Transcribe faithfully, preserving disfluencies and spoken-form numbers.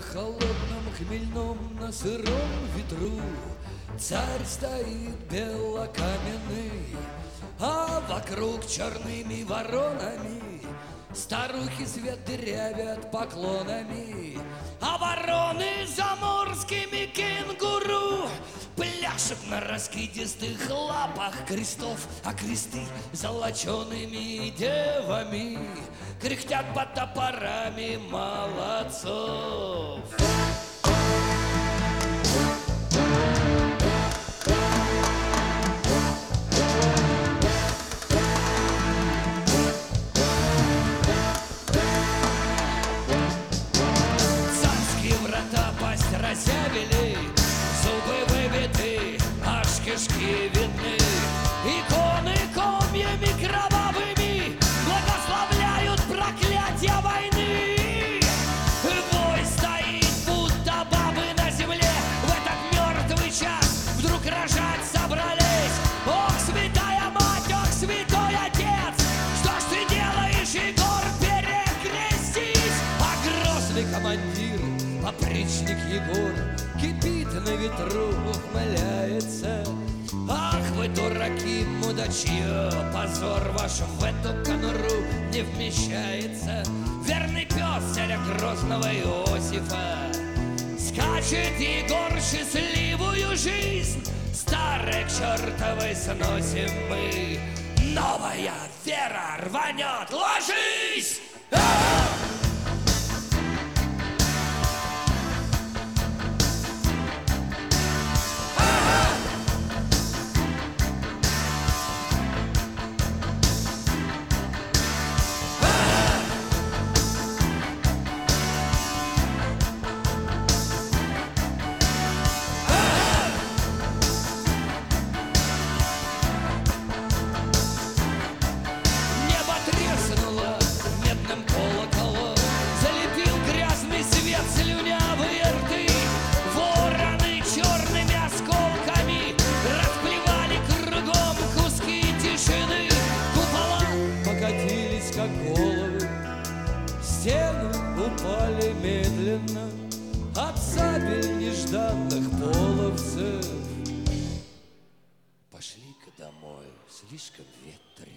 холодном хмельном на сыром ветру царь стоит белокаменный, а вокруг черными воронами старухи свет дырявят поклонами, а вороны заморскими кенгуру пляшут на раскидистых лапах крестов, а кресты золочеными девами кряхтят под топорами молодцов. Царские врата пасть разъявили, зубы выбиты, аж кишки видны. Иконы комьями кровавыми благословляют проклятия войны. Бой стоит, будто бабы на земле в этот мертвый час вдруг рожать собрались. Ох, святая мать, ох, святой отец, что ж ты делаешь, Егор, перекрестись? А грозный командир, опричник Егор, кипит на ветру, ухмыляется. Ах, вы дураки, мудачье, позор ваш в эту конуру не вмещается. Верный пес царя грозного Иосифа скачет, Егор, счастливую жизнь старой к чертовой сносим мы. Новая вера рванет, ложись! Как головы в стену упали медленно от сабель нежданных половцев. Пошли-ка домой, слишком ветрено.